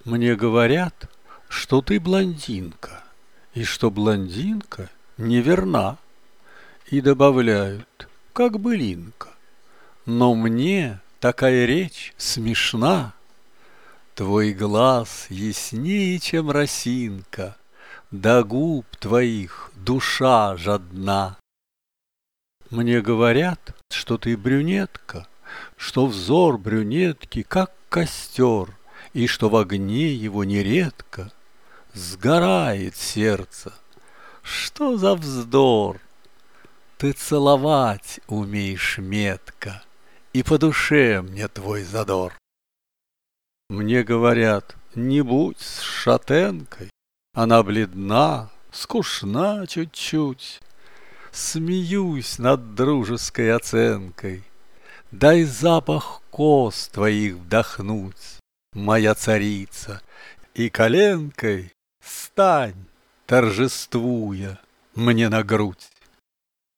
Мне говорят, что ты блондинка, и что блондинка неверна, и добавляют, как былинка. Но мне такая речь смешна. Твой глаз яснее, чем росинка, до губ твоих душа жадна. Мне говорят, что ты брюнетка, что взор брюнетки, как костер, и что в огне его нередко сгорает сердце. Что за вздор! Ты целовать умеешь метко, и по душе мне твой задор. Мне говорят, не будь с шатенкой, она бледна, скучна чуть-чуть. Смеюсь над дружеской оценкой. Дай запах кос твоих вдохнуть, моя царица, и коленкой стань, торжествуя, мне на грудь.